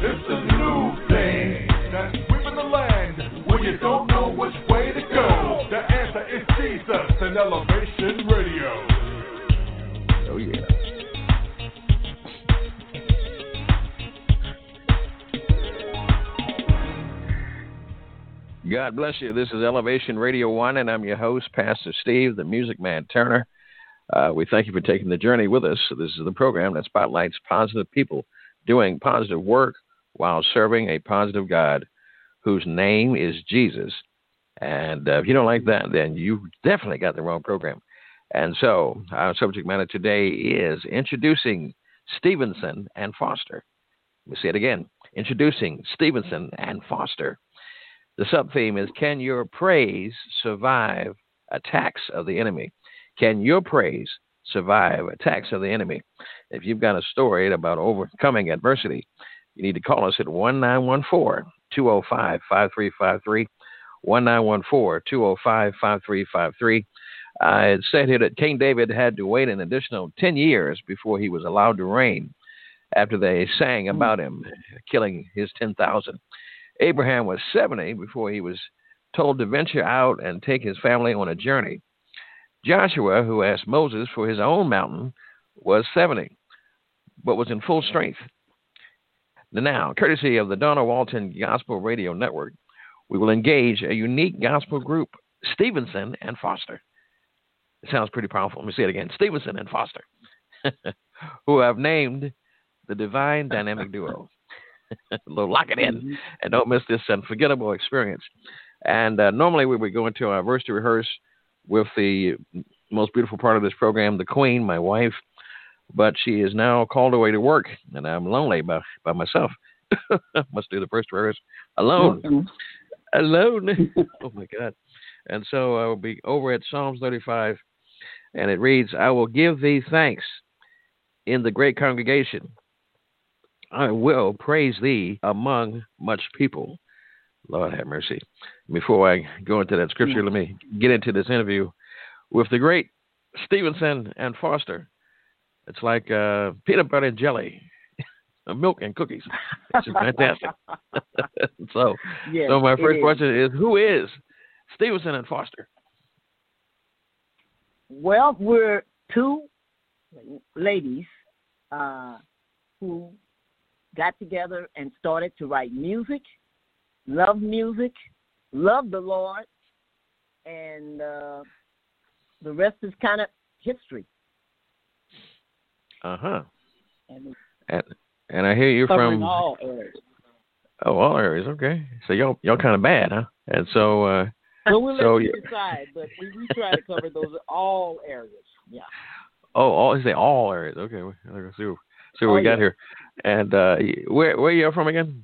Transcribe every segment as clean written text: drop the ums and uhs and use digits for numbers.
It's a new thing that's sweeping the land when you don't know which way to go. The answer is Jesus and Elevation Radio. Oh, yeah. God bless you. This is Elevation Radio 1, and I'm your host, Pastor Steve, the Music Man Turner. We thank you for taking the journey with us. This is the program that spotlights positive people doing positive work while serving a positive God whose name is Jesus. And if you don't like that, then you definitely got the wrong program. And so our subject matter today is introducing Stevenson and Foster. Let me say it again. Introducing Stevenson and Foster. The sub-theme is, can your praise survive attacks of the enemy? Can your praise survive attacks of the enemy? If you've got a story about overcoming adversity, you need to call us at 1-914-205-5353, 1-914-205-5353. It said here that King David had to wait an additional 10 years before he was allowed to reign after they sang about him killing his 10,000. Abraham was 70 before he was told to venture out and take his family on a journey. Joshua, who asked Moses for his own mountain, was 70, but was in full strength. Now, courtesy of the Donna Walton Gospel Radio Network, we will engage a unique gospel group, Stevenson and Foster. It sounds pretty powerful. Let me say it again. Stevenson and Foster, who have named the Divine Dynamic Duo. Lock it in and don't miss this unforgettable experience. And normally we would go into our verse to rehearse with the most beautiful part of this program, the Queen, my wife, but she is now called away to work, and I'm lonely by myself. Must do the first rehearse alone. Alone. Oh, my God. And so I will be over at Psalms 35, and it reads, I will give thee thanks in the great congregation. I will praise thee among much people. Lord have mercy. Before I go into that scripture, let me get into this interview with the great Stevenson and Foster. It's like peanut butter and jelly, milk and cookies. It's just fantastic. So my first question is, who is Stevenson and Foster? Well, we're two ladies who got together and started to write music, love the Lord, and the rest is kind of history. Uh-huh. And I hear you're from all areas. Oh, all areas. Okay. So y'all kind of bad, huh? And so well, we'll let you decide, but we try to cover those all areas. Yeah. Oh, all areas. Okay. Let's see what we got here. And where you from again?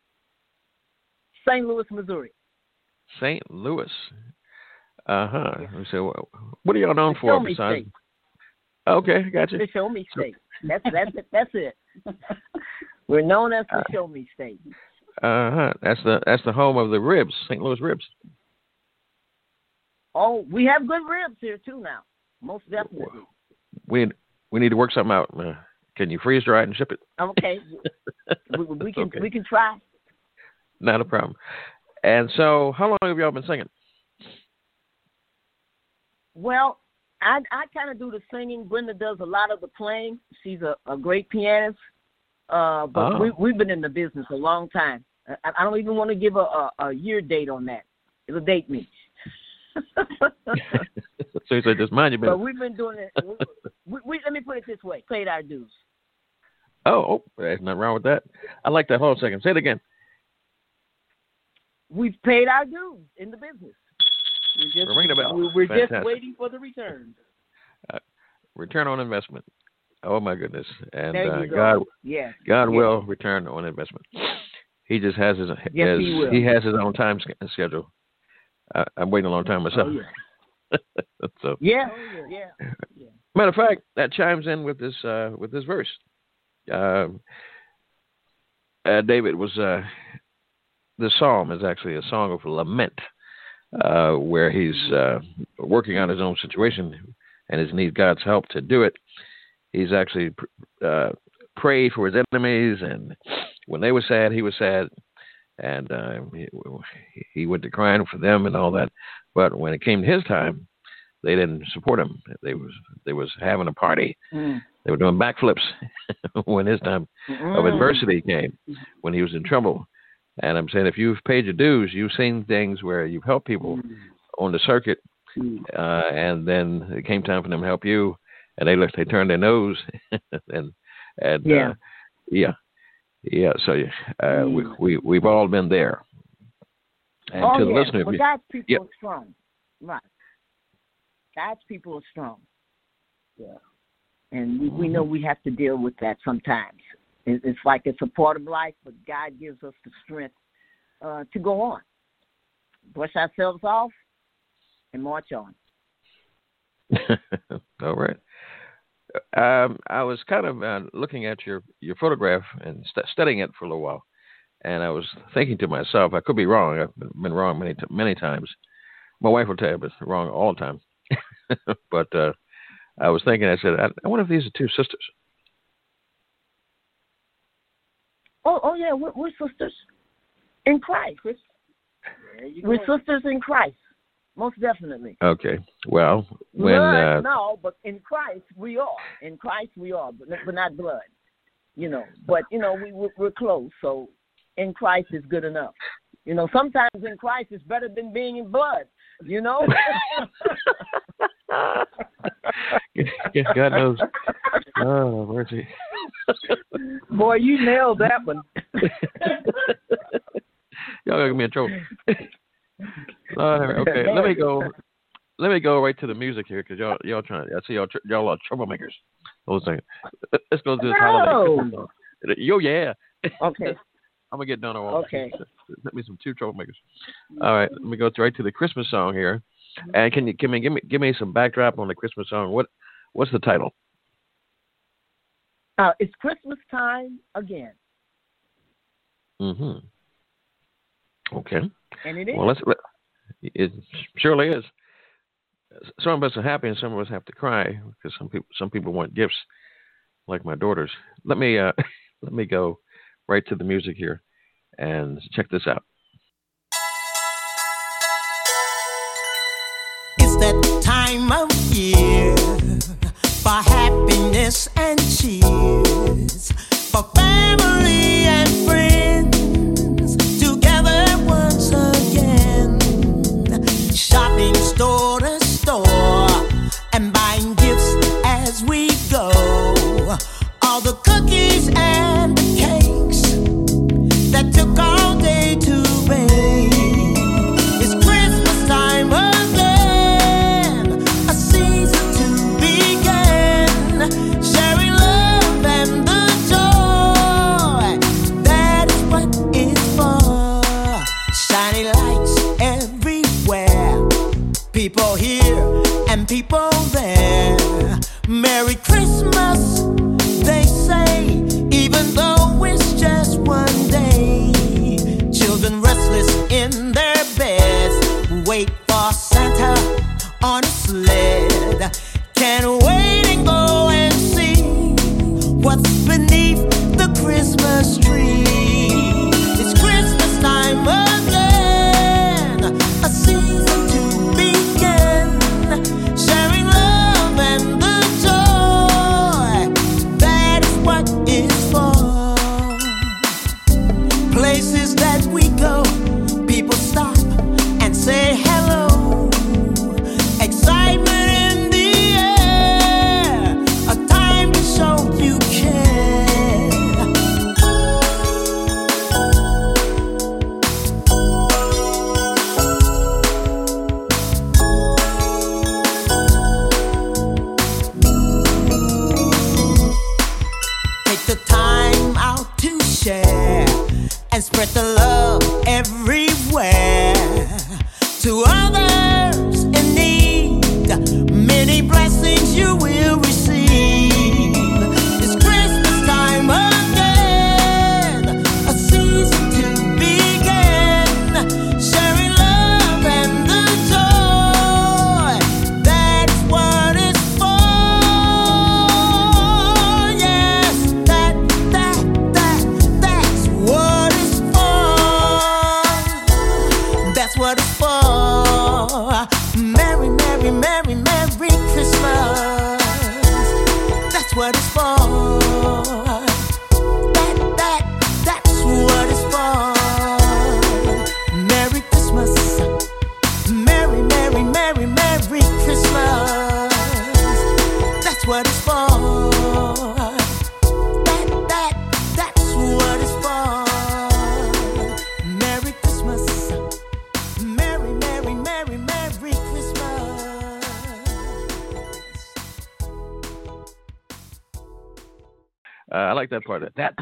St. Louis, Missouri. St. Louis. Uh-huh. Yeah. So what are y'all known for besides? State. Okay, gotcha. The Show Me State. That's it. We're known as the Show Me State. Uh-huh. That's the home of the ribs, St. Louis ribs. Oh, we have good ribs here too now. Most definitely. We need to work something out. Can you freeze dry it and ship it? Okay. we can okay. We can try. Not a problem. And so, how long have y'all been singing? Well, I kind of do the singing. Brenda does a lot of the playing. She's a great pianist. But we've been in the business a long time. I don't even want to give a year date on that. It'll date me. So you said just mind your business. But we've been doing it. Let me put it this way. Paid our dues. Oh, there's nothing wrong with that. I like that. Hold on a second. Say it again. We've paid our dues in the business. Ring the bell. We're just waiting for the return. Return on investment. Oh my goodness! And God will return on investment. He just has his he has his own time schedule. I'm waiting a long time myself. Oh, yeah. So yeah. Matter of fact, that chimes in with this verse. David was the psalm is actually a song of lament, where he's working on his own situation and he needs God's help to do it. He's actually prayed for his enemies, and when they were sad, he was sad, and he went to crying for them and all that. But when it came to his time, they didn't support him. They was having a party. They were doing backflips when his time of adversity came, when he was in trouble. And I'm saying, if you've paid your dues, you've seen things where you've helped people on the circuit, and then it came time for them to help you, and they turned their nose, and So we've all been there. And to the listener, but God's people are strong, right? God's people are strong. Yeah. And we know we have to deal with that sometimes. It's like it's a part of life, but God gives us the strength to go on. Brush ourselves off and march on. All right. I was kind of looking at your photograph and studying it for a little while, and I was thinking to myself, I could be wrong. I've been wrong many times. My wife will tell you, but it's wrong all the time. But I was thinking, I said, I wonder if these are two sisters. Oh yeah, we're sisters in Christ. We're sisters in Christ, most definitely. Okay. Well, when no, but in Christ we are. In Christ we are, but not blood. But we're close. So in Christ is good enough. Sometimes in Christ is better than being in blood. God knows. Oh, mercy. Boy, you nailed that one. Y'all gonna get me in trouble. Okay, let me go right to the music here, because y'all trying. I see y'all are troublemakers. Let's go to this holiday song. Yeah. Okay. I'm gonna get done all. Okay. Let me some two troublemakers. All right, let me go right to the Christmas song here. And can you give me some backdrop on the Christmas song? What's the title? It's Christmas time again. Mm-hmm. Okay. And it is. Well, it surely is. Some of us are happy, and some of us have to cry, because some people want gifts, like my daughters. Let me go right to the music here, and check this out. It's that time of year for happiness and cheers, for family and friends together once again, shopping store to store and buying gifts as we go, all the cookies and the cakes that took all day to bake. It's Christmas time again, a season to begin, sharing love and the joy. That is what it's for. Shiny lights everywhere, people here and people there. Merry Christmas, they say, even though it's just one day. Children restless in their beds, wait for Santa on a sled. Can't wait and go and see what's beneath the Christmas tree. It's Christmas time again, a season to begin, sharing love and the joy. That is what it's for. Places that we go, people stop and say hello. Excitement in the air, a time to show you care. Take the time out to share and spread the love everywhere. To others in need, many blessings you will receive. It's Christmas time again, a season to begin, sharing love and the joy. That's what it's for. Yes, that's like that part. That.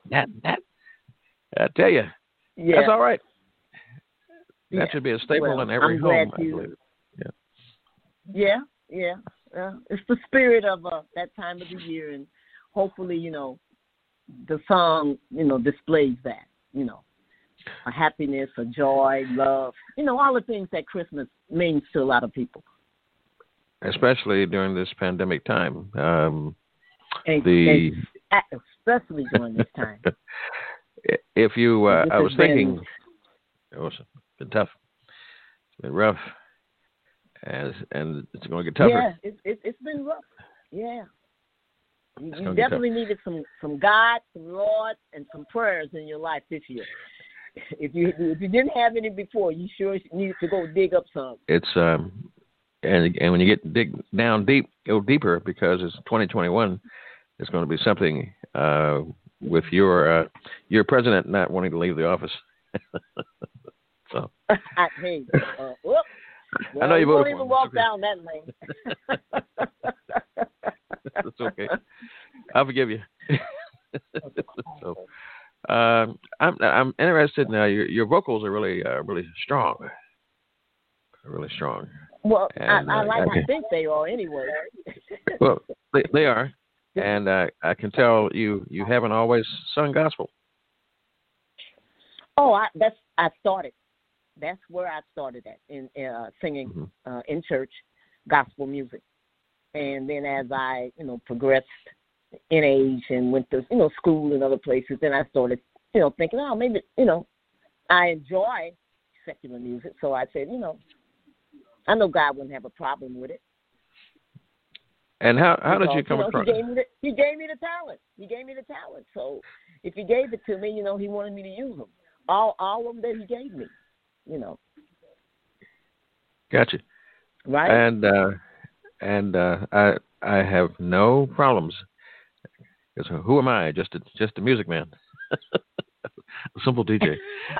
I tell you, Yeah. that's all right. That Yeah. should be a staple Well, in every I'm home. glad I believe. Yeah. It's the spirit of that time of the year, and hopefully, the song, displays that, a happiness, a joy, love, all the things that Christmas means to a lot of people. Especially during this pandemic time. Especially during this time. If you, I was thinking, been, it's been tough. It's been rough. And it's going to get tougher. Yeah, it's been rough. Yeah. You definitely needed some God, some Lord, and some prayers in your life this year. If you didn't have any before, you sure need to go dig up some. It's and when you dig down deep, go deeper, because it's 2021. It's going to be something with your president not wanting to leave the office. So. Hey, I know you voted for him. Don't even walk down that lane. That's okay. I'll forgive you. So, I'm interested now. Your vocals are really strong. Really strong. Well, and, I think they are anyway. Well, they are, and I can tell you haven't always sung gospel. Oh, I started. That's where I started at, in singing in church, gospel music. And then as I, progressed in age and went to, school and other places, then I started, thinking, oh, maybe, I enjoy secular music. So I said, I know God wouldn't have a problem with it. And how did you come across it? He gave me the talent. So if he gave it to me, he wanted me to use them. All of them that he gave me. Gotcha. Right. And I have no problems. Because who am I? Just a music man, a simple DJ.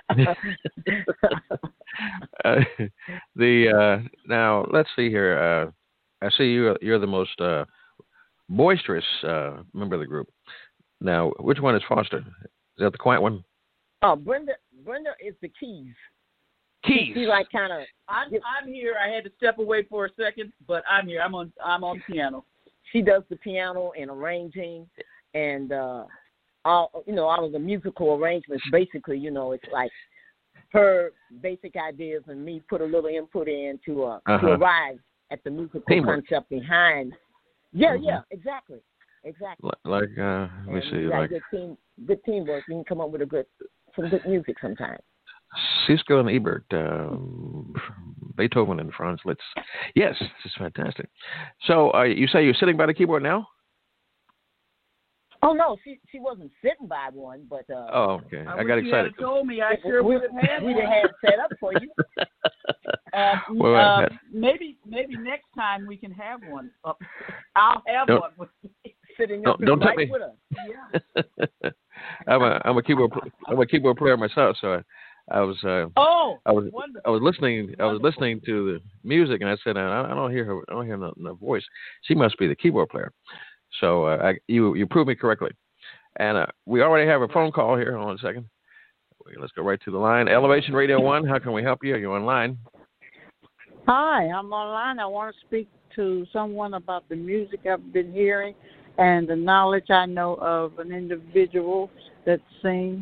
Now let's see here. I see you're the most boisterous member of the group. Now, which one is Foster? Is that the quiet one? Oh, Brenda is the keys. Keys. She's like kind of. I'm here. I had to step away for a second, but I'm here. I'm on piano. She does the piano and arranging, and all of the musical arrangements. Basically, it's like her basic ideas and me put a little input in to arrive at the musical concept behind. Yeah, exactly. Like let me see. Like good teamwork. You can come up with some good music sometimes. Siskel and Ebert, Beethoven and Franz Liszt. Yes, this is fantastic. So you say you're sitting by the keyboard now? Oh no, she wasn't sitting by one, but oh, okay. I got excited. You told me I sure would have had one. We'd have had it set up for you. Maybe next time we can have one. I'll have one with me. Sitting up don't tell right me. with us. Yeah. I'm a keyboard player myself, so I was listening to the music, and I said, I don't hear her. I don't hear no voice. She must be the keyboard player. So you proved me correctly. And we already have a phone call here. Hold on a second. Let's go right to the line. Elevation Radio 1. How can we help you? Are you online? Hi, I'm online. I want to speak to someone about the music I've been hearing and the knowledge I know of an individual that sings.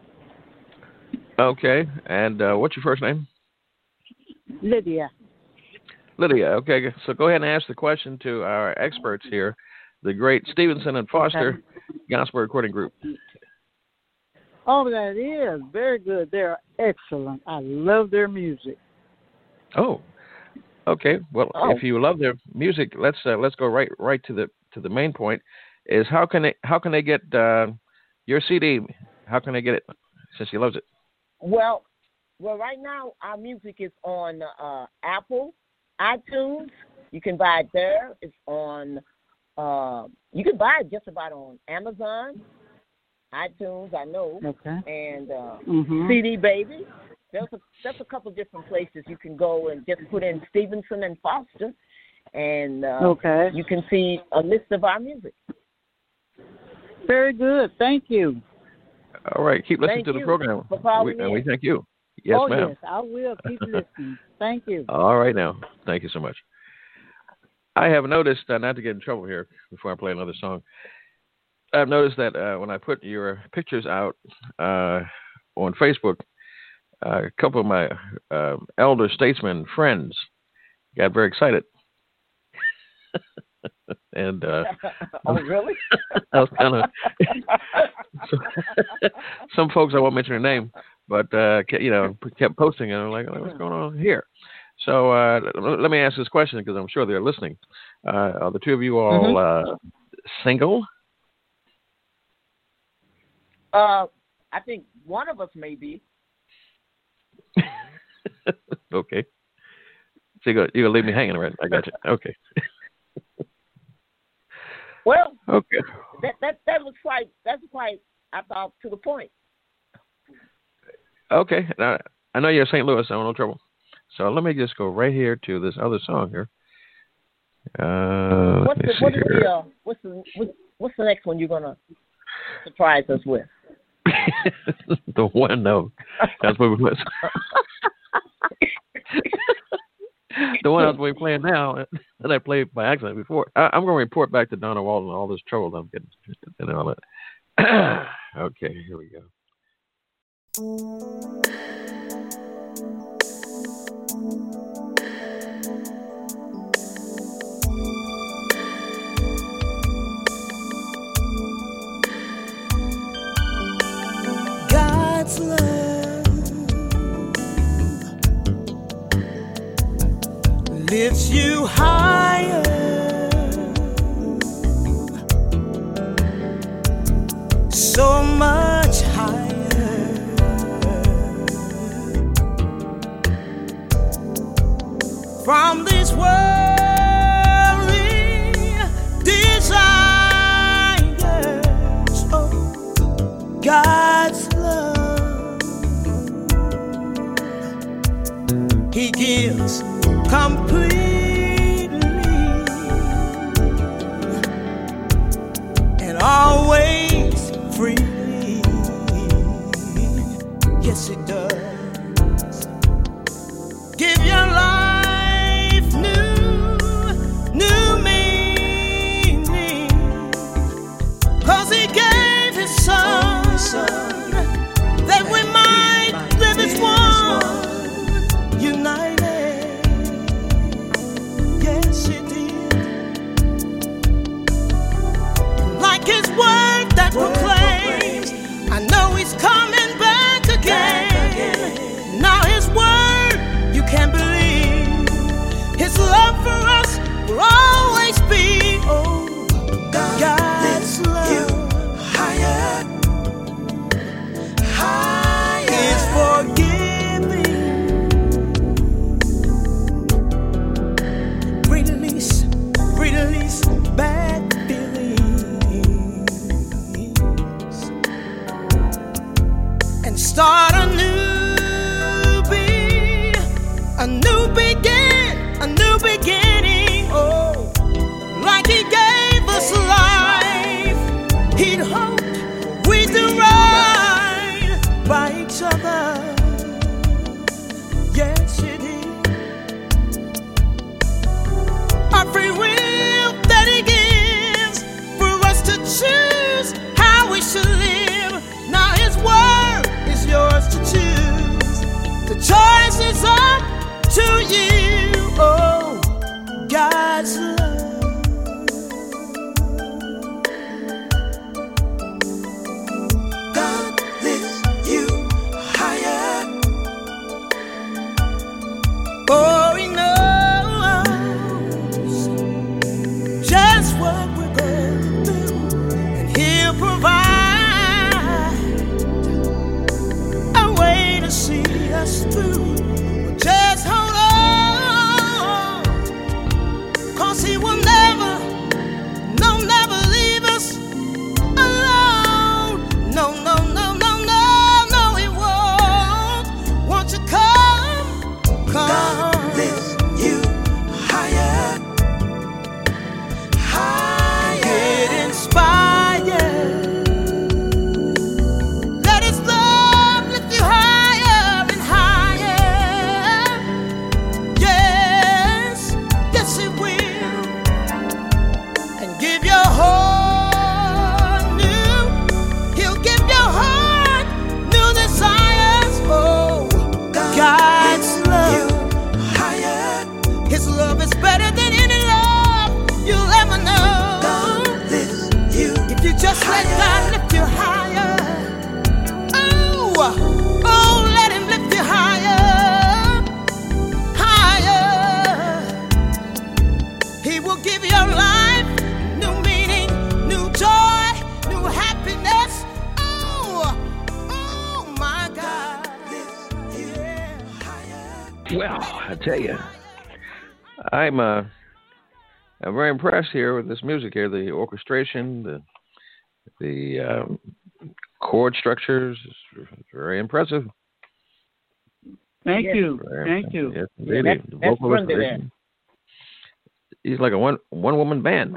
Okay. And what's your first name? Lydia. Okay. So go ahead and ask the question to our experts here, the great Stevenson and Foster Gospel Recording Group. Oh, that is very good. They're excellent. I love their music. Oh, okay. Well, if you love their music, let's go right to the main point. Is how can they get your CD? How can they get it since she loves it? Well, right now our music is on Apple, iTunes. You can buy it there. It's on. You can buy it just about on Amazon, iTunes. I know. Okay. And CD Baby. There's a couple different places you can go and just put in Stevenson and Foster, and you can see a list of our music. very good. Thank you. All right. Keep listening Thank to the you program. for calling And we in. thank you. Yes, oh, ma'am. yes, I will keep listening. Thank you. All right now. Thank you so much. I have noticed, not to get in trouble here before I play another song, I've noticed that when I put your pictures out on Facebook, a couple of my elder statesmen friends got very excited. And oh, really? I was kind of some folks I won't mention their name, but kept posting, and I'm like, oh, what's going on here? So let me ask this question because I'm sure they're listening. Are the two of you all single? I think one of us may be. Okay. So you're gonna leave me hanging, right? I got you. Okay. Well, okay. That looks quite. That's quite. I thought to the point. Okay. Now, I know you're St. Louis. I don't no trouble. So let me just go right here to this other song here. What's the next one you're gonna surprise us with? The one, no. That's what we was. The one I was playing now that I played by accident before. I'm going to report back to Donna Walton all this trouble I'm getting and all that. Okay, here we go. God's love lifts you higher, so much higher. From this worldly desires, oh, God's love, He gives completely and always freely. Yes, it does. Give your life new meaning, 'cause He gave His Son that we might live as one, united. His word that proclaims, I know He's coming back again. Now His word, you can believe, His love for us will always be. Oh, God's love you higher, higher. Is forgiving, release bad feelings, and start a new beginning. Oh, like He gave us life, He'd hope we'd do right by each other. Yes, it is our free will that He gives for us to choose how we should live. Now His word is yours to choose. The choice is up to you. Oh, God's love. God lifts you higher. Oh, He knows just what we're going to do, and He'll provide a way to see us through. Just hold on, 'cause He will never leave us alone. No, He won't. Won't you come? God lifts you higher, higher. Get inspired Well, I tell you, I'm very impressed here with this music here. The orchestration, the chord structures, is very impressive. Thank you. Yes, indeed. The vocal orchestration. He's like a one woman band.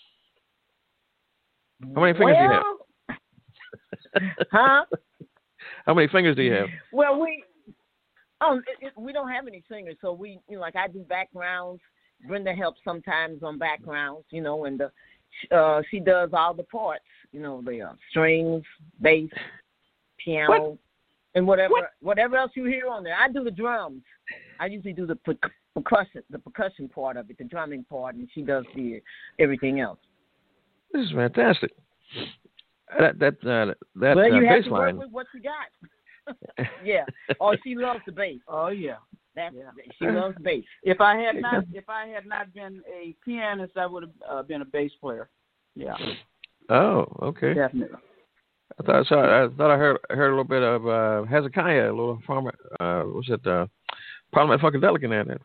How many fingers do you have? Huh? How many fingers do you have? Well, we don't have any singers, so we, like I do backgrounds. Brenda helps sometimes on backgrounds, and she does all the parts, the strings, bass, piano, and whatever else you hear on there. I do the drums. I usually do the percussion part of it, the drumming part, and she does everything else. This is fantastic. That well, you have bass to work line. with what you got. Yeah. Oh, she loves the bass. Oh yeah. She loves bass. If I had not been a pianist, I would have been a bass player. Yeah. Oh, okay. Definitely. I thought I heard a little bit of Hezekiah, a little farmer. What's it? Parliament Funkadelic in there.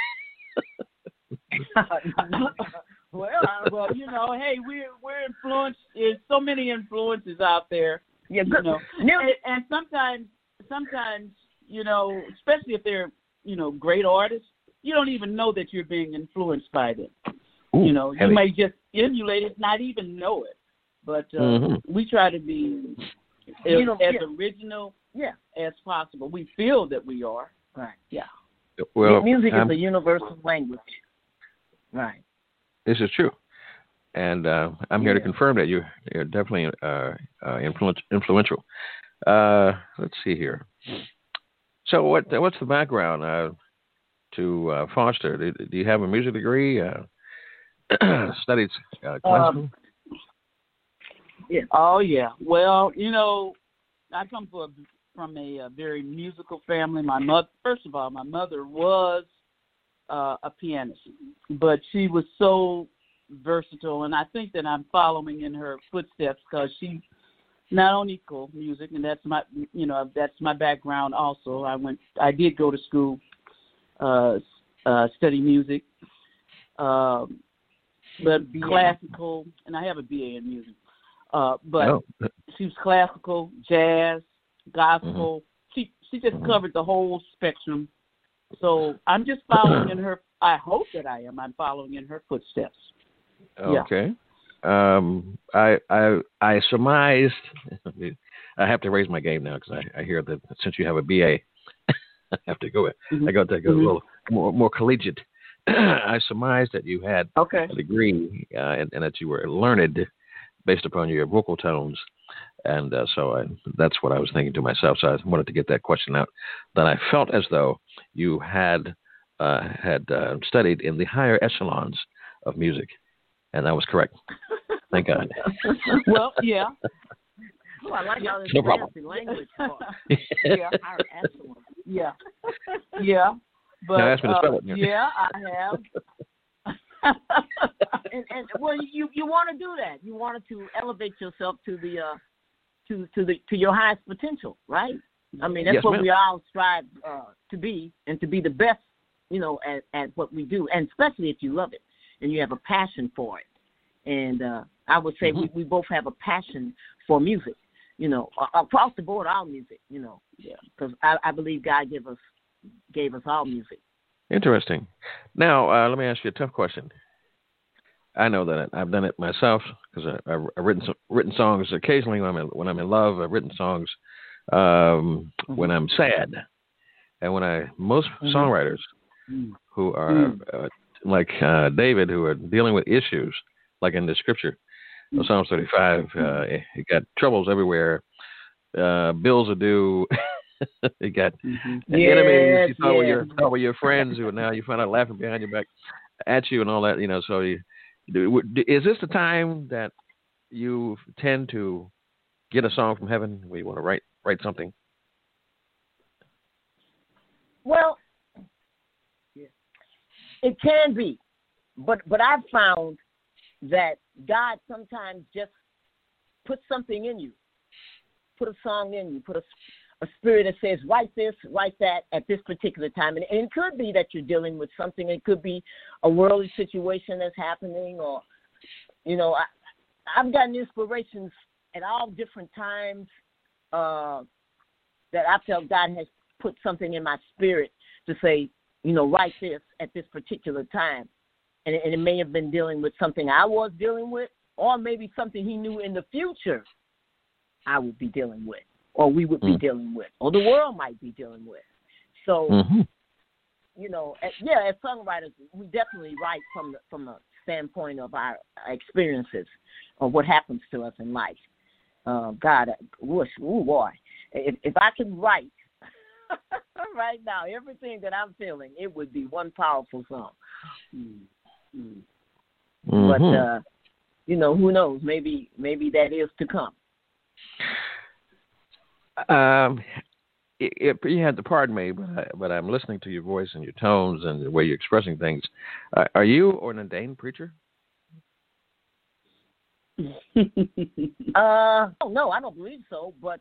Well, hey, we're influenced. There's so many influences out there. Yeah, and sometimes, especially if they're, great artists, you don't even know that you're being influenced by them. Ooh, you may just emulate it, not even know it. But we try to be as original as possible. We feel that we are. Right. Yeah. Well, music is a universal language. Right. This is true. And I'm here to confirm that you're definitely influential. Let's see here. So what's the background to Foster? Do you have a music degree? Studied classical? Yeah. Oh, yeah. Well, I come from a very musical family. My mother was a pianist, but she was so versatile, and I think that I'm following in her footsteps because she not only equal music, and that's my background also. I did go to school, study music, but classical, and I have a BA in music. But she was classical, jazz, gospel. Mm-hmm. She just covered the whole spectrum. So I'm just following in her. I hope that I am. I'm following in her footsteps. Okay. Yeah. I surmised. I have to raise my game now because I hear that since you have a BA, I have to go. Mm-hmm. I got to go a little more collegiate. I surmised that you had a degree and that you were learned based upon your vocal tones. And so that's what I was thinking to myself. So I wanted to get that question out. Then I felt as though you had studied in the higher echelons of music, and that was correct. Thank God. Well, yeah. Oh, I like how this no problem. Language. Yeah. Higher echelons. Yeah. Yeah. But now ask me to spell it. Yeah, I have. and well, you want to do that. You wanted to elevate yourself to the to your highest potential, right? I mean, that's what we all strive to be, and to be the best, at what we do, and especially if you love it and you have a passion for it. And I would say we both have a passion for music, across the board, all music, because I believe God gave us all music. Interesting. Now, let me ask you a tough question. I know that I've done it myself because I've written songs occasionally when I'm in love. I've written songs when I'm sad, and most songwriters who are like David, who are dealing with issues like in the scripture, Psalm 35, you got troubles everywhere, bills are due. You got enemies. You thought were your friends who now you find out laughing behind your back at you and all that. So is this the time that you tend to get a song from heaven where you want to write something? Well, it can be, but I've found that God sometimes just puts something in you, put a song in you, put a spirit that says, write this, write that at this particular time. And it could be that you're dealing with something. It could be a worldly situation that's happening, or, you know, I've gotten inspirations at all different times that I felt God has put something in my spirit to say, you know, write this at this particular time. And it may have been dealing with something I was dealing with, or maybe something he knew in the future I would be dealing with, or we would be dealing with, or the world might be dealing with. So, you know, as songwriters, we definitely write from the standpoint of our experiences or what happens to us in life. God, I wish, boy, if I could write right now everything that I'm feeling, it would be one powerful song. But you know, who knows? Maybe that is to come. You had to pardon me, but I'm listening to your voice and your tones and the way you're expressing things. Are you an ordained preacher? No, I don't believe so. But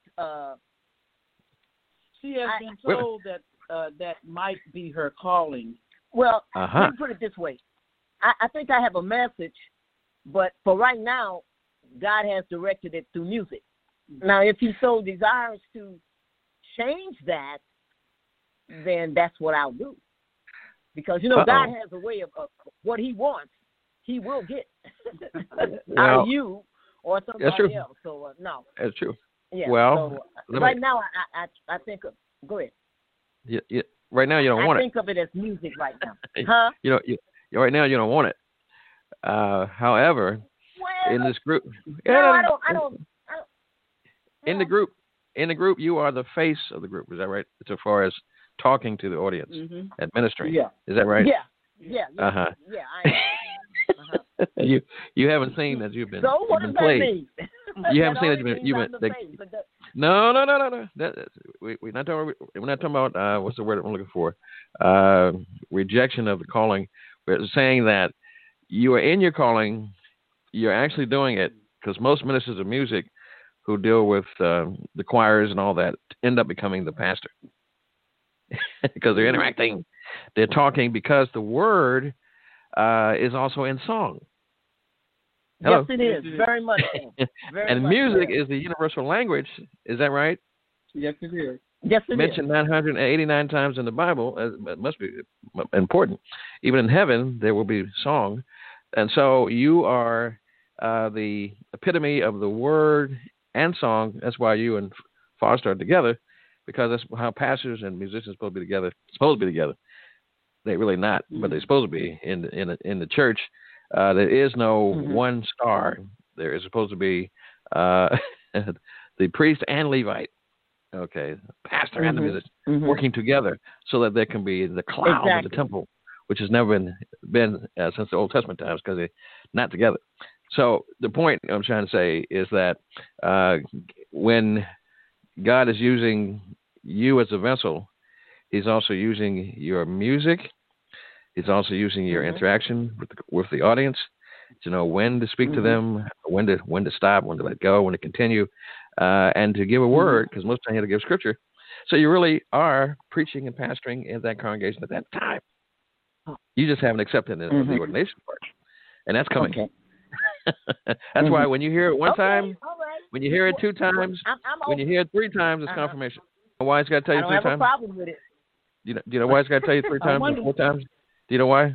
she has been told that might be her calling. Well, let me put it this way. I think I have a message, but for right now, God has directed it through music. Now, if he so desires to change that, then that's what I'll do. Because, you know, God has a way of what he wants, he will get out of you or somebody else. So, no. That's true. Yeah. Well, so, right now, I think of, go ahead. Yeah, right now, you don't want it. I think of it as music right now. Huh? Right now, you don't want it. However, in this group, I don't. In the group, you are the face of the group. Is that right? As far as talking to the audience, administering. Yeah. Is that right? Yeah. I am. You haven't seen that you've been. So what does that mean? You haven't seen that you've been. No. We're not talking about what's the word I'm looking for? Rejection of the calling. We're saying that you are in your calling. You're actually doing it, because most ministers of music who deal with the choirs and all that end up becoming the pastor because they're interacting, they're talking, because the word is also in song. Hello? Yes, it is. Very much so. And music is the universal language. Is that right? Yes, it is. Yes, it mentioned 989 times in the Bible. It must be important. Even in heaven, there will be song. And so you are the epitome of the word and song. That's why you and Foster are together, because that's how pastors and musicians are supposed to be together. They're really not, but they're supposed to be in the church. There is no one star. There is supposed to be the priest and Levite. Okay, pastor and the musician working together, so that there can be the cloud of the temple, which has never been since the Old Testament times, because they're not together. So the point I'm trying to say is that when God is using you as a vessel, he's also using your music. He's also using your interaction with the audience to know when to speak to them, when to stop, when to let go, when to continue, and to give a word, because most times you have to give scripture. So you really are preaching and pastoring in that congregation at that time. You just haven't accepted the ordination part, and that's coming. Okay. That's why when you hear it one time, when you hear it two times, when you hear it three times, it's confirmation. Why it's got to tell you 3 times? I don't have a problem with it. Do you know why it's got to tell you 3 times or 4 times? Do you know why?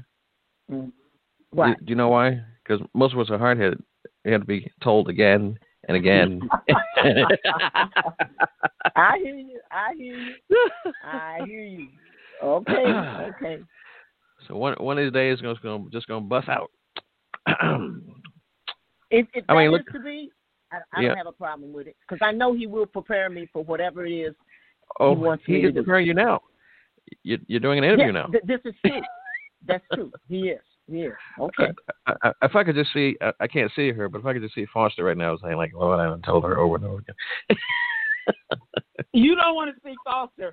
Why? Do you know why? Because most of us are hard-headed. We have to be told again and again. I hear you. Okay. So one of these days, it's just going to bust out. If that is to be, I don't have a problem with it, because I know he will prepare me for whatever it is he wants me to do. He's preparing you now. You're doing an interview now. This is true. That's true. He is. Okay. If I could just see, I can't see her, but if I could just see Foster right now saying, like, Lord, I told her over and over again. You don't want to see Foster.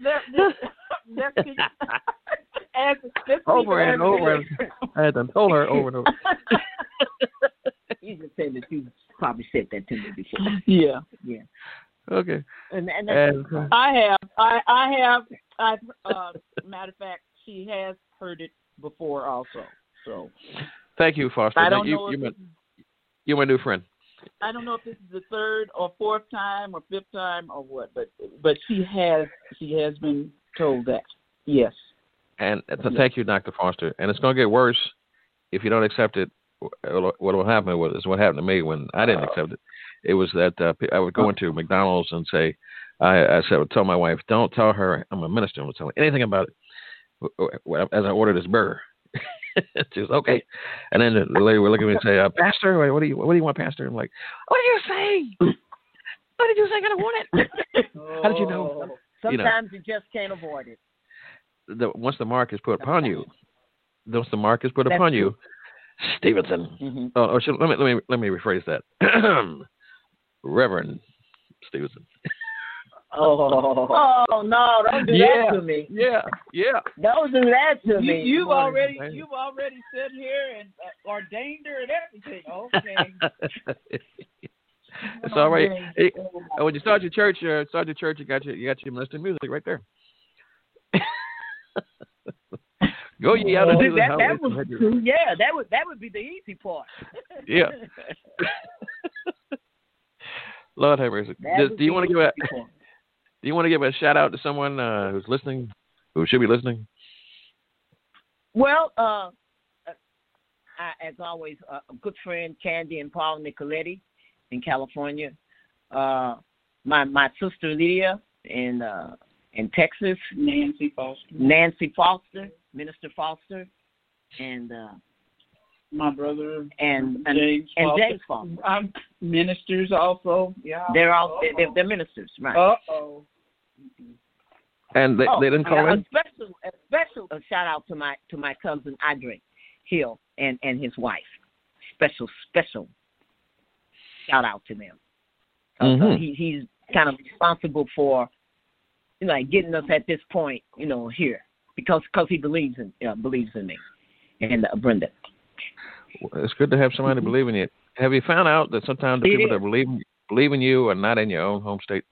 Over and over. I had told her over and over. You just said that you probably said that to me before. Yeah. Okay. And I have. Matter of fact, she has heard it before also. So. Thank you, Foster. I don't know. You're my new friend. I don't know if this is the third or fourth time or fifth time or what, but she has been told that. Yes. And thank you, Dr. Foster. And it's going to get worse if you don't accept it. What will happen is what happened to me when I didn't accept it. It was that I would go into McDonald's and say, I would tell my wife, don't tell her I'm a minister. Don't tell her anything about it as I order this burger. She was okay. And then the lady would look at me and say, Pastor, what do you want, Pastor? I'm like, what did you say? What did you say? I don't want it. How did you know? Sometimes you just can't avoid it. Once the mark is put upon you, Stevenson. Mm-hmm. Let me rephrase that. Reverend Stevenson. Oh no! Don't do that to me. Yeah. Don't do that to me. You've already sat here and ordained her and everything. Okay. It's all right. Hey, when you start your church, you got your minister music right there. Go ye out into the house. That was true. Yeah, that would be the easy part. Yeah. Lord have mercy. Do you want to give a shout out to someone who's listening, who should be listening? Well, as always, a good friend, Candy and Paul Nicoletti in California. My sister Lydia in Texas. Nancy Foster, Minister Foster, and my brother and James Foster. I'm ministers also. Yeah, they're ministers, right? Uh-oh. And they didn't call in. A special shout out to my cousin Andre Hill and his wife. Special shout out to them. Mm-hmm. He's kind of responsible for getting us at this point, here because he believes in me and Brenda. Well, it's good to have somebody believe in you. Have you found out that sometimes the people that believe in you are not in your own home state?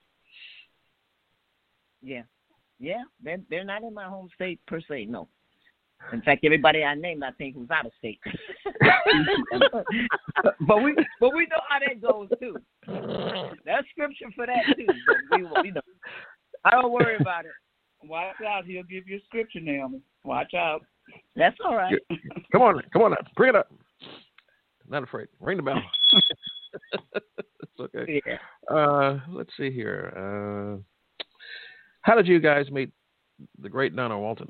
Yeah, they're not in my home state per se. No, in fact, everybody I named I think was out of state. but we know how that goes too. There's scripture for that too. But I don't worry about it. Watch out, he'll give you a scripture, Naomi. Watch out. That's all right. Come on now. Bring it up. Not afraid. Ring the bell. It's okay. Yeah. Let's see here. How did you guys meet the great Donna Walton?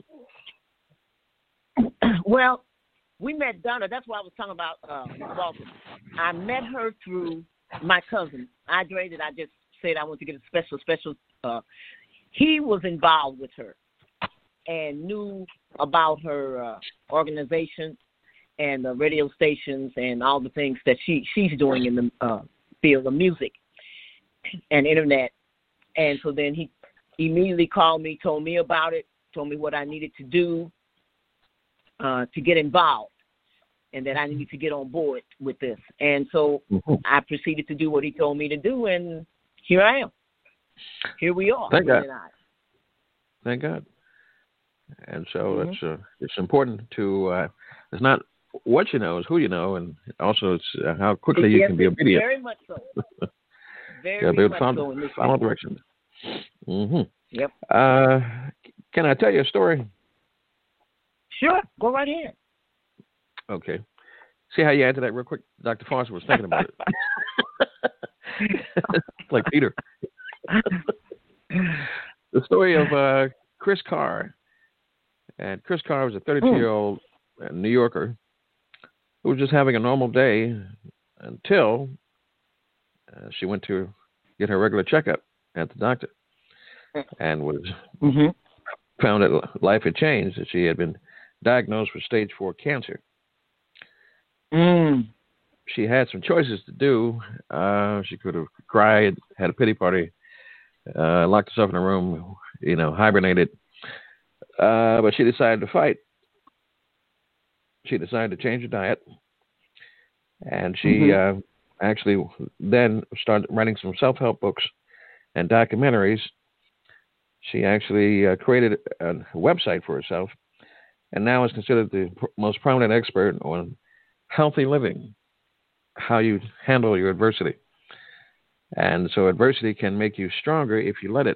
Well, we met Donna. That's why I was talking about Walton. I met her through my cousin, Andre, that I just said I want to get a special. He was involved with her and knew about her organization and the radio stations and all the things that she's doing in the field of music and internet. And so then he immediately called me, told me about it, told me what I needed to do to get involved and that I needed to get on board with this. And so I proceeded to do what he told me to do, and here I am. Here we are. Thank God. Thank God. And so it's important to it's not what you know, it's who you know, and also it's how quickly you can be obedient. Very much so. Very much so. In this final direction. Mm-hmm. Yep. Can I tell you a story? Sure. Go right ahead. Okay. See how you answer that real quick? Dr. Foster was thinking about it. Like Peter. The story of Chris Carr. And Chris Carr was a 32-year-old New Yorker who was just having a normal day until she went to get her regular checkup at the doctor and was found that life had changed, that she had been diagnosed with stage 4 cancer. She had some choices to do. She could have cried, had a pity party, locked herself in a room, hibernated. But she decided to fight. She decided to change her diet. And she actually then started writing some self-help books and documentaries. She actually created a website for herself, and now is considered the most prominent expert on healthy living, how you handle your adversity. And so adversity can make you stronger if you let it.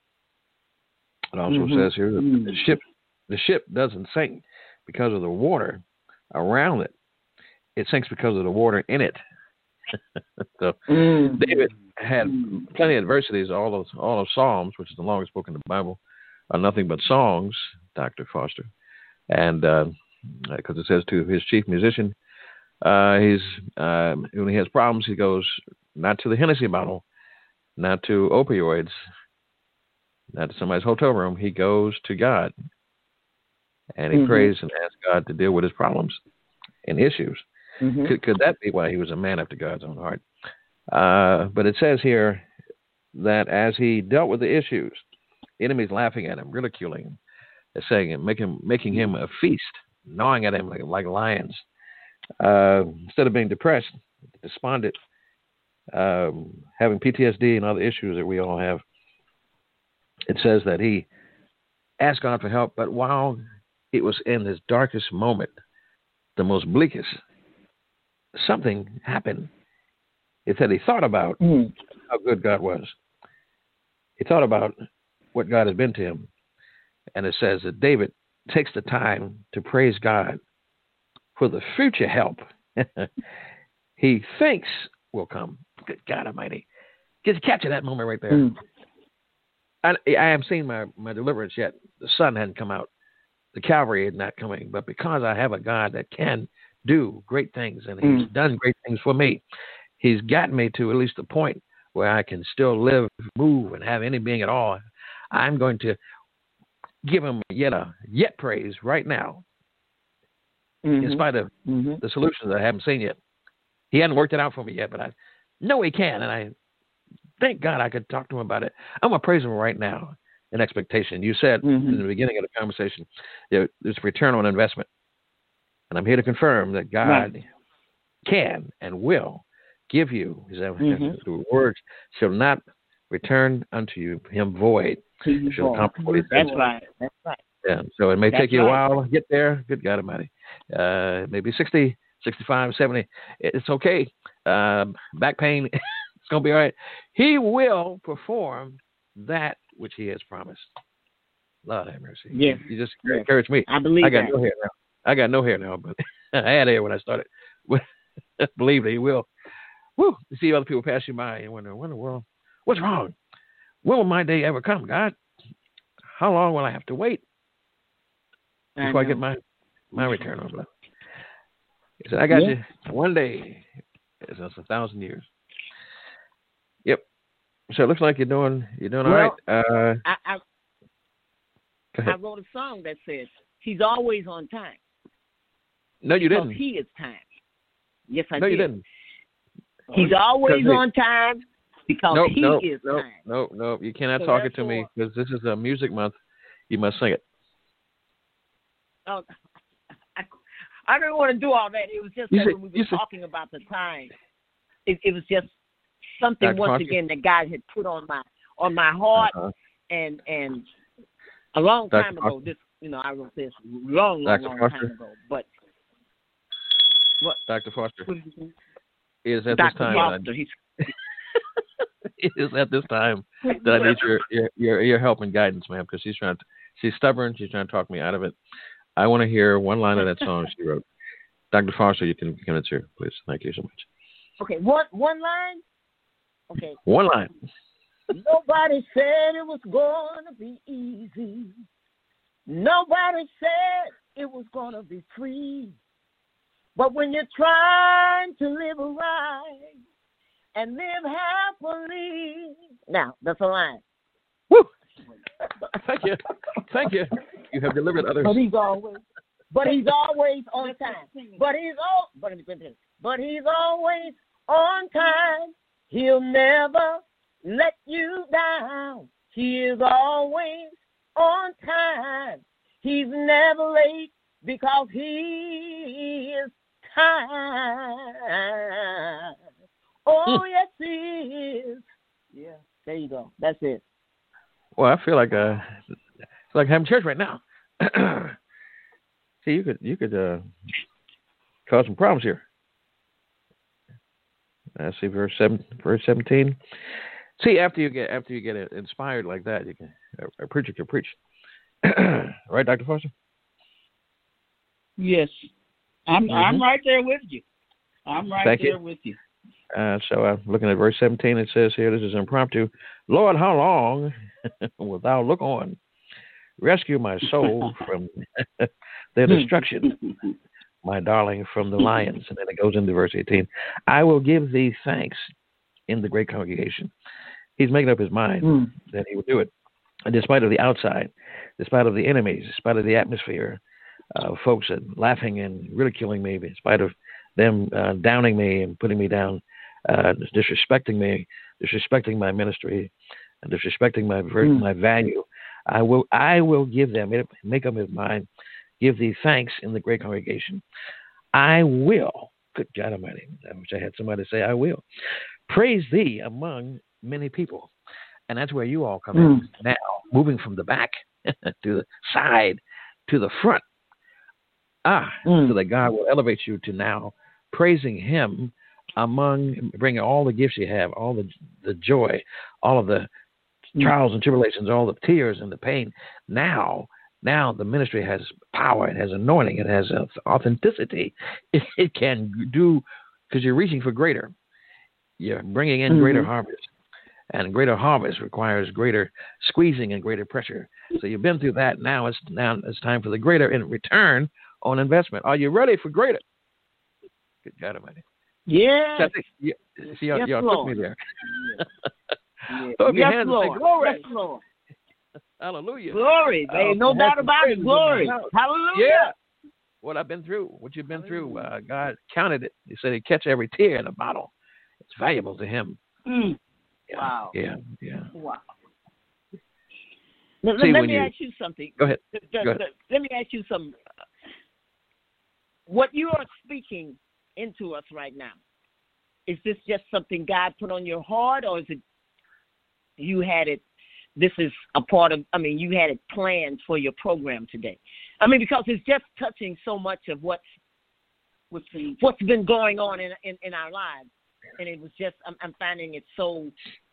It also says here that the ship doesn't sink because of the water around it. It sinks because of the water in it. So David had plenty of adversities. All of Psalms, which is the longest book in the Bible, are nothing but songs, Dr. Foster. And because it says to his chief musician, when he has problems, he goes not to the Hennessy bottle, not to opioids, not to somebody's hotel room. He goes to God, and he prays and asks God to deal with his problems and issues. Could that be why he was a man after God's own heart? But it says here that as he dealt with the issues, enemies laughing at him, ridiculing him, saying him, making him a feast, gnawing at him like lions. Instead of being depressed, despondent, having PTSD and other issues that we all have, it says that he asked God for help, but while it was in his darkest moment, the most bleakest, something happened. It said he thought about how good God was. He thought about what God has been to him. And it says that David takes the time to praise God for the future help he thinks will come. Good God Almighty. Just capture that moment right there. I haven't seen my deliverance yet. The sun hadn't come out. The Calvary is not coming. But because I have a God that can do great things, and he's done great things for me, he's gotten me to at least the point where I can still live, move, and have any being at all. I'm going to give him yet praise right now, in spite of the solutions I haven't seen yet. He hasn't worked it out for me yet, but I know he can, and I thank God I could talk to him about it. I'm going to praise him right now in expectation. You said in the beginning of the conversation, there's return on investment. And I'm here to confirm that God can and will give you. The words shall not return unto him void. That's right. Yeah. So it may take you a while to get there. Good God Almighty. Maybe 60, 65, 70. It's okay. Back pain. It's going to be all right. He will perform that which he has promised. Lord have mercy. Yeah. You just encourage me. I believe I got no hair now, but I had hair when I started. Believe that he will. Woo! You see other people pass you by and wonder, what in the world? What's wrong? When will my day ever come, God? How long will I have to wait before I get my return on blood? He said, I got you one day. It's 1,000 years. Yep. So it looks like you're doing all right. I wrote a song that says, he's always on time. No, you didn't. Because he is time. Yes, I did. No, you didn't. He's always on time because he is time. No, you cannot talk it to me because this is a music month. You must sing it. Oh, I didn't want to do all that. It was just that when we were talking about the time, it was just something Dr. once Foster. again that God had put on my heart, and a long time Dr. ago. This, I wrote this long time ago. But what? Dr. Foster. What did you say? It is at Dr. this time. Foster. It is at this time that I need your help and guidance, ma'am, because she's stubborn. She's trying to talk me out of it. I want to hear one line of that song she wrote. Dr. Foster, you can commence here, please. Thank you so much. Okay, one line? Okay. One line. Nobody said it was going to be easy. Nobody said it was going to be free. But when you're trying to live right and live happily. Now, that's a line. Woo! Thank you. Thank you. You have delivered others. But he's always on time. But he's always on time. He'll never let you down. He is always on time. He's never late because he is time. Oh, yes, he is. Yeah. There you go. That's it. Well, I feel like having church right now. See, you could cause some problems here. See verse 17. See, after you get inspired like that, you can a preacher can preach. Right, Dr. Foster? Yes, I'm right there with you. I'm right Thank there you. with you. So I'm looking at verse 17. It says here, this is impromptu. Lord, how long wilt thou look on? Rescue my soul from their destruction, my darling, from the lions. And then it goes into verse 18. I will give thee thanks in the great congregation. He's making up his mind that he will do it, despite of the outside, despite of the enemies, despite of the atmosphere, folks laughing and ridiculing me, in spite of them downing me and putting me down, disrespecting me, disrespecting my ministry, and disrespecting my value. I will give them, make up his mind, give thee thanks in the great congregation. I will, good God Almighty, I wish I had somebody say I will, praise thee among many people. And that's where you all come in now, moving from the back to the side to the front. So that God will elevate you to now praising him among, bringing all the gifts you have, all the joy, all of the trials and tribulations, all the tears and the pain. Now the ministry has power, it has anointing, it has authenticity. It can do, because you're reaching for greater. You're bringing in greater harvest. And greater harvest requires greater squeezing and greater pressure. So you've been through that. Now it's time for the greater in return on investment. Are you ready for greater? Good God Almighty. Yeah. See, y'all took me there. Yes, your hands Lord. And say, glory. Yes, Lord. Hallelujah. Glory. There ain't no doubt about it. Glory. Hallelujah. Yeah. What I've been through, what you've been through, God counted it. He said he'd catch every tear in a bottle. It's valuable to him. Yeah, Wow. Yeah. Wow. Let me ask you something. Go ahead. Let me ask you something. What you are speaking into us right now, is this just something God put on your heart, or is it you had it? This is a part of, you had it planned for your program today. Because it's just touching so much of what's been going on in our lives. And it was just, I'm finding it so,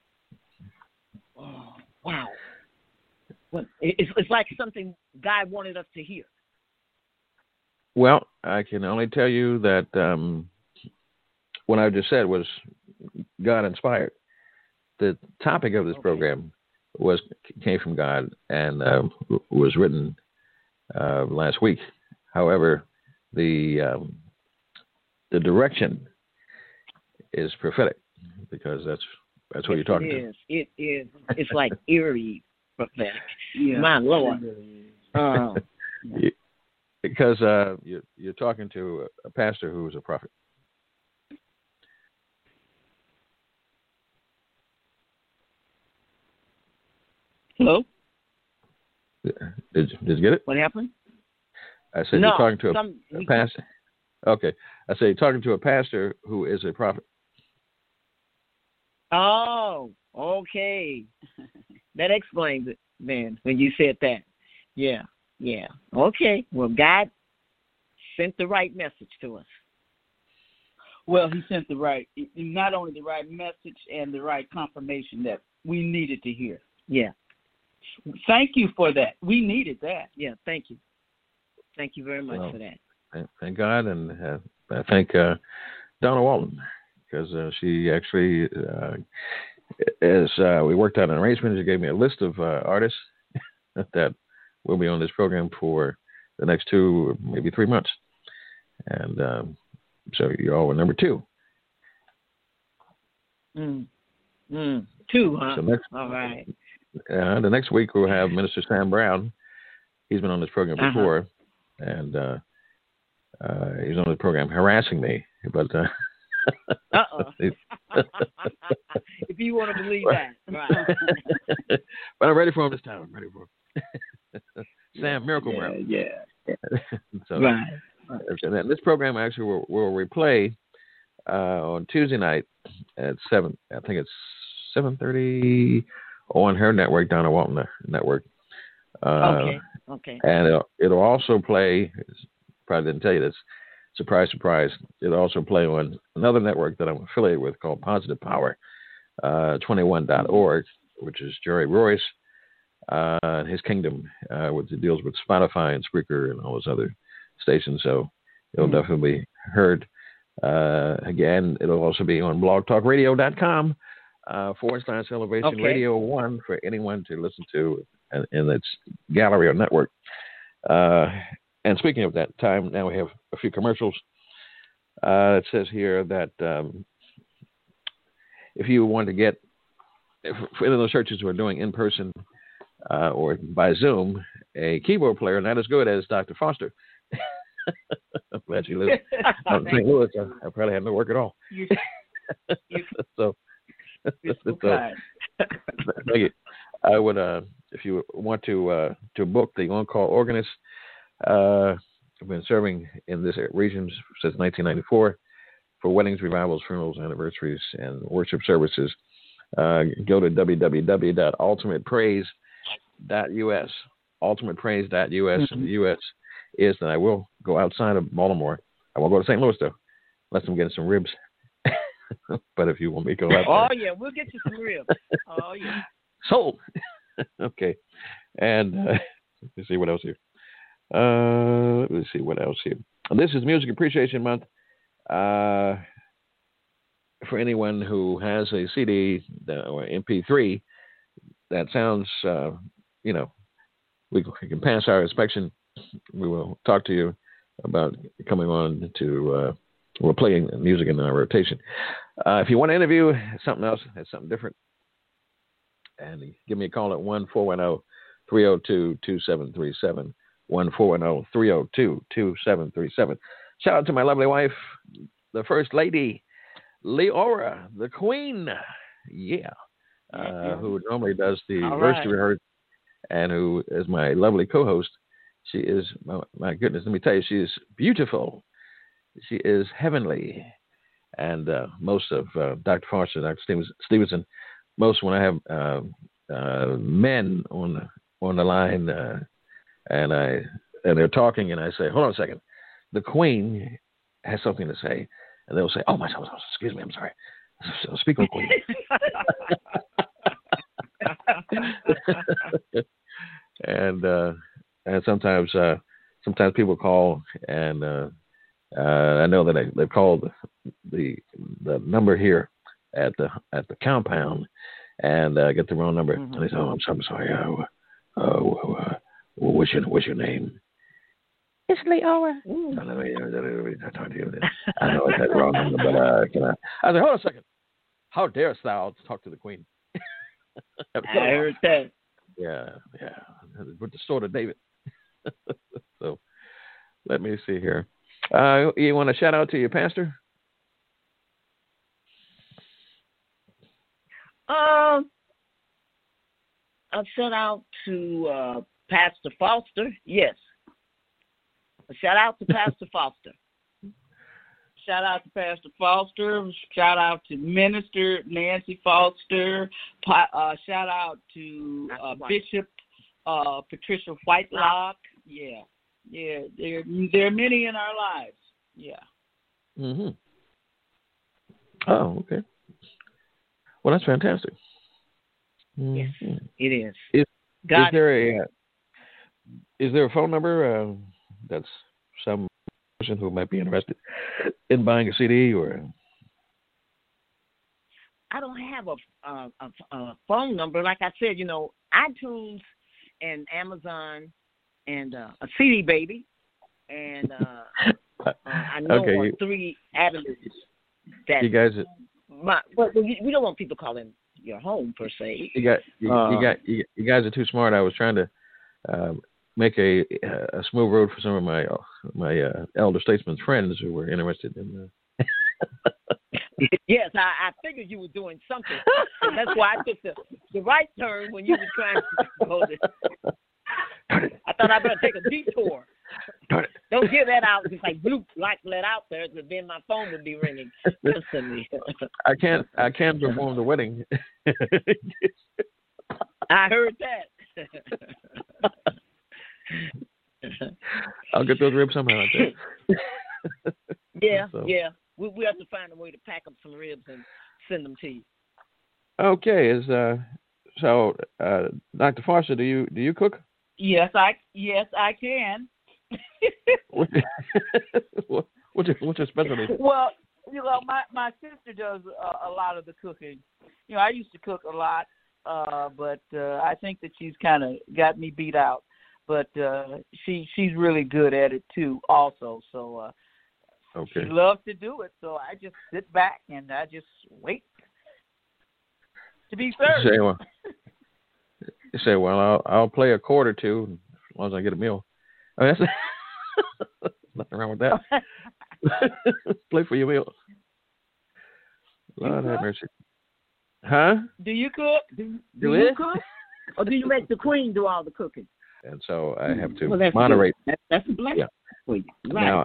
wow. It's like something God wanted us to hear. Well, I can only tell you that what I just said was God inspired. The topic of this program came from God and was written last week. However, the direction is prophetic, because that's what you're talking to. It is. It's like eerie prophetic. Yeah. My Lord. Because you're talking to a pastor who is a prophet. Hello? Did you get it? What happened? I said you're talking to a pastor. Okay. I said you're talking to a pastor who is a prophet. Oh, okay. That explains it, then, when you said that. Yeah. Okay. Well, God sent the right message to us. Well, he sent not only the right message and the right confirmation that we needed to hear. Yeah. Thank you for that. We needed that. Yeah, thank you. Thank you very much for that. Thank God, and I thank Donna Walton, because she actually, as we worked out an arrangement, she gave me a list of artists that will be on this program for the next 2, maybe 3 months. And so you all were number 2. 2, huh? So all right. The next week we'll have Minister Sam Brown. He's been on this program before, and he's on the program harassing me. But if you want to believe that, right? But I'm ready for him this time. I'm ready for him. Sam Miracle Brown. Yeah. So, right. And this program actually will replay on Tuesday night at 7. I think it's 7:30 on her network, Donna Walton Network. Okay. And it'll also play. Probably didn't tell you this. Surprise, surprise. It'll also play on another network that I'm affiliated with called Positive Power, 21.org, which is Jerry Royce and his kingdom, which deals with Spotify and Spreaker and all those other stations. So it'll definitely be heard. Again, it'll also be on blogtalkradio.com / Elevation Radio 1 for anyone to listen to in its gallery or network. And speaking of that time, now we have a few commercials. It says here that if you want to get, for any of those churches who are doing in person or by Zoom, a keyboard player not as good as Dr. Foster. I'm glad you live out in St. Louis. I probably had no work at all. So, thank you. I would, if you want to book the on-call organist, I've been serving in this region since 1994 for weddings, revivals, funerals, anniversaries, and worship services. Go to www.ultimatepraise.us. Ultimatepraise.us in the U.S. is that I will go outside of Baltimore. I won't go to St. Louis, though, unless I'm getting some ribs. But if you want me to go out there. Oh, yeah, we'll get you some ribs. Oh, yeah. Sold. Okay. And let me see what else here. Let me see what else here. This is Music Appreciation Month. For anyone who has a CD or MP3 that sounds, we can pass our inspection. We will talk to you about coming on to we're playing music in our rotation. If you want to interview something else, that's something different, and give me a call at 1-410-302-2737, 1-410-302-2737. Shout out to my lovely wife, the First Lady, Leora, the Queen, who normally does the verse rehearsal, and who is my lovely co-host. She is, my goodness, let me tell you, she is beautiful. She is heavenly. And most of Dr. Foster, Dr. Stevenson, most when I have men on the line and they're talking and I say, hold on a second, the Queen has something to say. And they'll say, oh, my son, excuse me, I'm sorry. Speak on Queen. And sometimes people call, and I know that they've called the number here at the compound and get the wrong number, and they say, "Oh, I'm sorry. What's your name?" It's Leora. Let me talk to you. I know it's the wrong number, but can I? I said, hold on a second. How darest thou talk to the Queen? I heard that. Yeah. With the sword of David. So, let me see here. You want to shout out to your pastor? I'll shout out to Pastor Foster. Yes. A shout out to Pastor Foster. Shout out to Pastor Foster. Shout out to Minister Nancy Foster. Shout out to Bishop Patricia Whitelock. Yeah. There are many in our lives. Yeah. Mm-hmm. Oh, okay. Well, that's fantastic. Mm-hmm. Yes, it is. Is there a phone number that's some person who might be interested in buying a CD or? I don't have a phone number. Like I said, iTunes and Amazon and a CD Baby, and I know on 3 avenues that you guys. We don't want people calling your home per se. You guys are too smart. I was trying to make a smooth road for some of my elder statesmen's friends who were interested in. Yes, I figured you were doing something. And that's why I took the right turn when you were trying to go there. I thought I better take a detour. Darn it. Don't give that out. It's like bloop, like let out there, because then my phone would be ringing constantly. I can't perform the wedding. I heard that. I'll get those ribs somehow. I think. Yeah, So. yeah. We have to find a way to pack up some ribs and send them to you. Okay, so Dr. Foster, do you cook? Yes, I can. What's your specialty? Well, my sister does a lot of the cooking. I used to cook a lot, but I think that she's kind of got me beat out. But she's really good at it too, also. So Okay. she loves to do it. So I just sit back and I just wait to be served. You say, well, I'll play a chord or two as long as I get a meal. I mean, that's nothing wrong with that. Play for your meal. Lord have mercy. Huh? Do you cook? Do you cook? Or do you make the queen do all the cooking? And so I have to Well, that's moderate. That's a blessing for you. Right. Now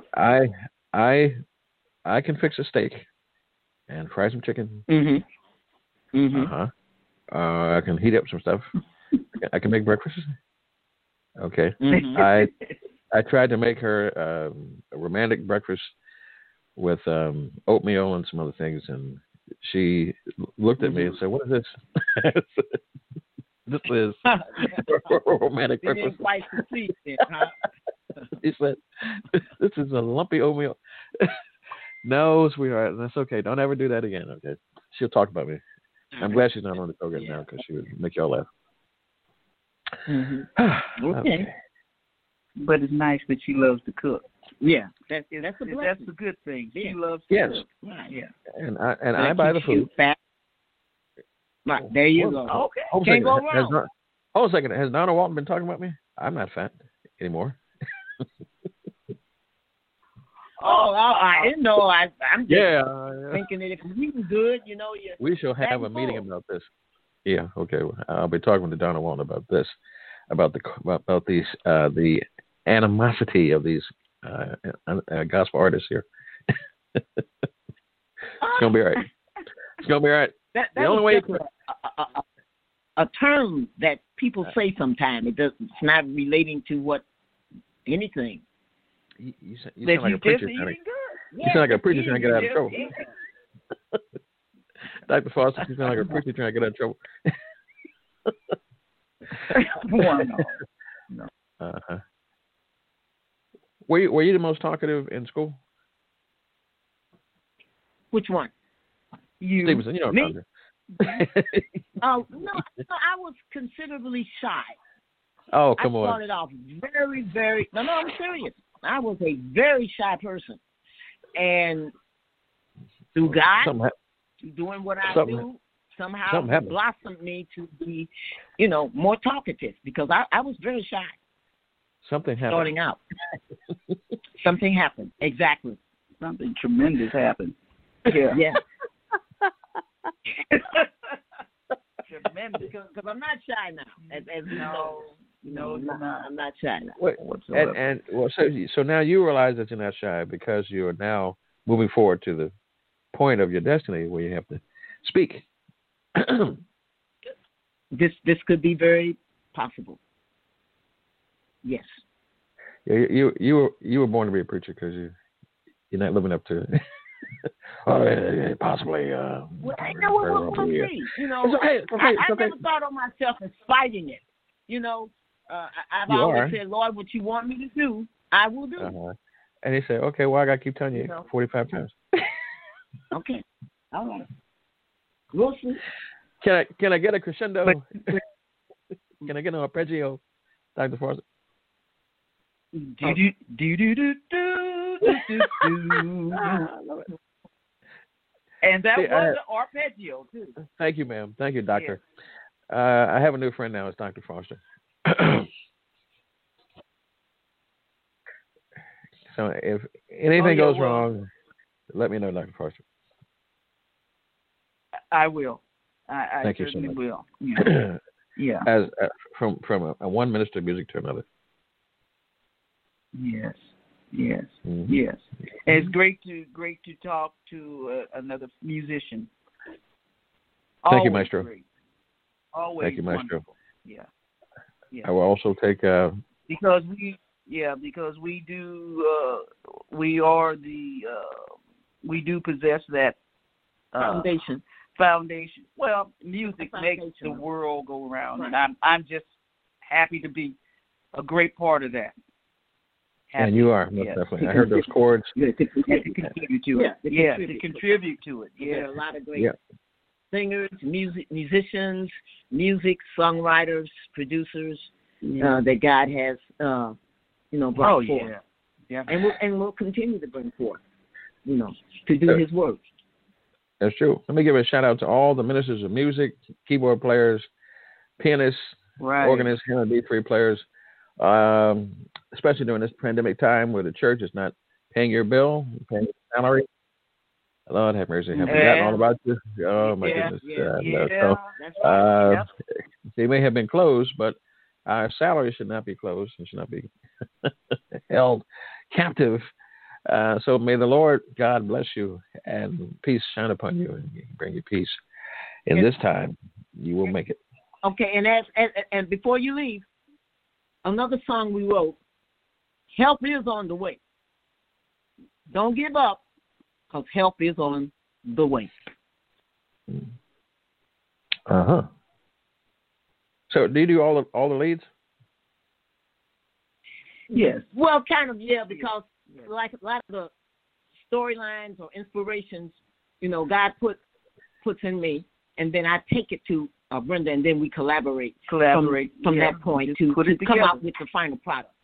I can fix a steak and fry some chicken. Mm-hmm. Mm-hmm. I can heat up some stuff. I can make breakfast. Okay. Mm-hmm. I tried to make her a romantic breakfast with oatmeal and some other things, and she looked at me and said, "What is this?" This is romantic You breakfast. didn't quite succeed then, huh? He said, "This is a lumpy oatmeal." No, sweetheart, that's okay. Don't ever do that again. Okay, she'll talk about me. I'm glad she's not on the program now because she would make y'all laugh. Mm-hmm. Okay. But it's nice that she loves to cook. Yeah, that's a blessing. That's a good thing. She Yeah. loves to Yes. cook. Right, yeah. And I buy the food. Fat. Right, there you go. Okay. Hold a Can't second. go wrong. Hold a second. Has Donna Walton been talking about me? I'm not fat anymore. I didn't know. I'm just Yeah. thinking that if you eating good, you We shall have a meeting about this. Yeah. Okay. I'll be talking to Donna Walton about this, about these the animosity of these gospel artists here. It's gonna be all right. It's gonna be all right. That The only way you was a term that people say sometimes. It's not relating to what anything. You sound like a preacher. You sound like a preacher trying to get out of trouble. Dr. Foster, you sound like a preacher trying to get out of trouble. No. Uh-huh. Were you the most talkative in school? Which one? You. Stevenson, you know what I'm talking Oh no, I was considerably shy. Oh, come I on. started off very, very. No, I'm serious. I was a very shy person, and through God, through doing what I do, somehow He blossomed me to be, more talkative because I was very shy. Something happened. Starting out. Something happened. Exactly. Something tremendous happened. Yeah. Yeah. Tremendous. Because I'm not shy now. As you know. No, I'm not shy now. Whatsoever. So now you realize that you're not shy because you are now moving forward to the point of your destiny where you have to speak. This could be very possible. Yes. Yeah, you were born to be a preacher because you're not living up to it. Possibly. We'll see. I never thought of myself as fighting it. I've always said, Lord, what you want me to do, I will do. And he said, okay, well, I got to keep telling you 45 times. Okay. All right. We'll see. Can I get a crescendo? Can I get an arpeggio, Dr. Foster? I love it. And that was an arpeggio, too. Thank you, ma'am. Thank you, doctor. I have a new friend now. It's Dr. Foster. So if anything goes wrong, let me know, Dr. Foster. I will. I Thank you certainly so much. will. Yeah. Yeah. As from a one minister of music to another. Yes. Yes. Yes. And it's great to talk to another musician. Thank you, Maestro. Great. Always Thank you, Maestro. wonderful. Yeah. I will also take because we do we do possess that foundation. Well, music makes the world go round, right. And I'm just happy to be a great part of that. Happy. And you are, most definitely. I heard those chords. To contribute to it. Yeah, to contribute to it. Yeah, there are a lot of great singers, musicians, songwriters, producers that God has, brought forth. Yeah. And we'll continue to bring forth, to do His work. That's true. Let me give a shout out to all the ministers of music, keyboard players, pianists, organists, D3 players, especially during this pandemic time where the church is not paying your bill, paying your salary. Lord have mercy. Have forgotten all about you. Oh, my goodness. They may have been closed, but our salary should not be closed and should not be held captive. So may the Lord God bless you and peace shine upon you and bring you peace. In this time, you will make it. Okay, and before you leave, another song we wrote, help is on the way. Don't give up, because help is on the way. So do you do all the leads? Yes. Well, kind of, because like a lot of the storylines or inspirations, God puts in me, and then I take it to Brenda, and then we collaborate from that point to come out with the final product.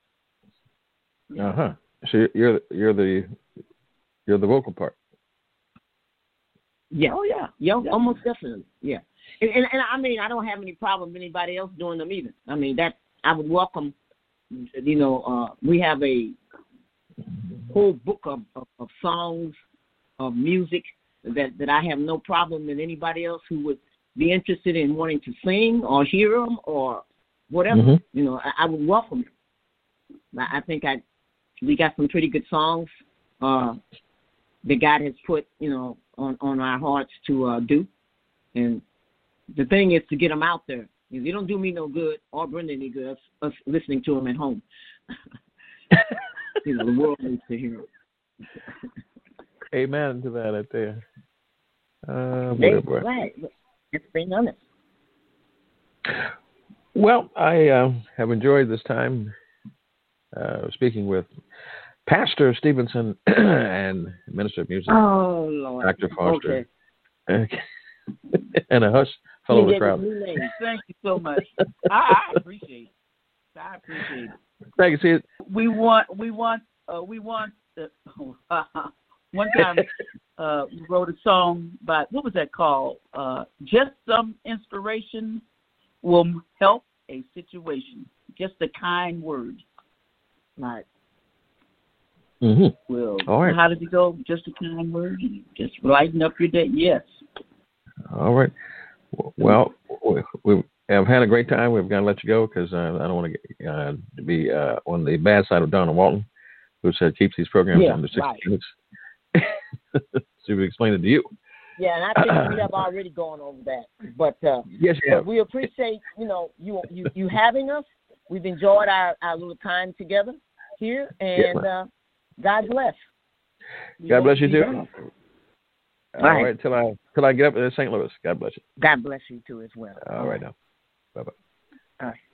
So you're the vocal part. Yeah. Oh yeah. Almost definitely. Yeah. And I mean, I don't have any problem with anybody else doing them either. I mean, that I would welcome. We have a whole book of songs, of music that I have no problem with anybody else who would be interested in wanting to sing or hear them or whatever. I would welcome them. I think we got some pretty good songs that God has put, on our hearts to do. And the thing is to get them out there. They don't do me no good or Brenda any good, us listening to them at home. The world needs to hear it. Amen to that, I tell you. Right. It's being honest. Well, I have enjoyed this time speaking with Pastor Stevenson and Minister of Music, Dr. Foster, and a hush fellow the crowd. Thank you so much. I appreciate it. Thank you. See it. We want. One time, we wrote a song by, what was that called? Just some inspiration will help a situation. Just a kind word. Right. Well, all right. How did it go? Just a kind word? Just lighten up your day? Yes. All right. Well, we have had a great time. We've got to let you go because I don't want to be on the bad side of Donna Walton, who said keeps these programs under 60 minutes. So we explain it to you. Yeah, and I think we have already gone over that. But yes, you have. We appreciate you having us. We've enjoyed our little time together here, and God bless. God bless you too. All right, till I get up to St. Louis. God bless you. God bless you too as well. All right now. Bye-bye. All right.